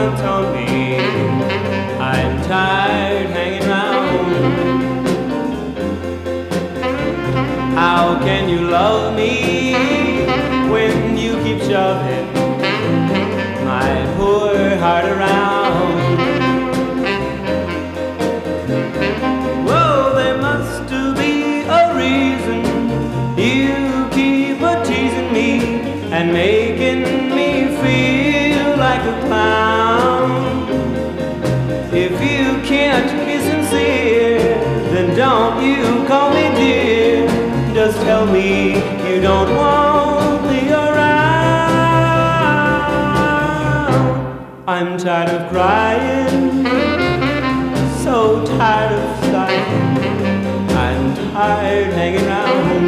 once on me. I'm tired hanging round. How can you love me when you keep shoving my poor heart around? Whoa, there must be a reason you keep teasing me and making me feel like a clown. If you can't be sincere, then don't you call me dear. Just tell me you don't want me around. I'm tired of crying, so tired of sighing. I'm tired hanging around.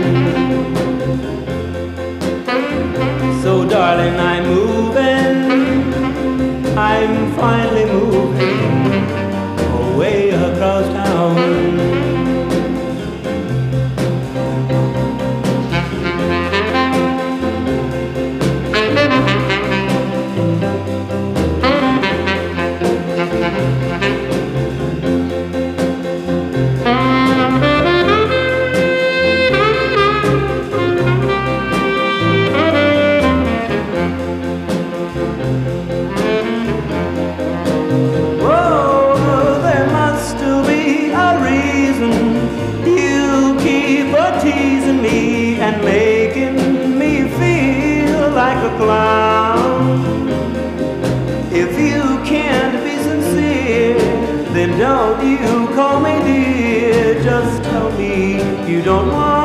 So darling, I'm moving, I'm finally moving away across town. Teasing me and making me feel like a clown. If you can't be sincere, then don't you call me dear. Just tell me you don't want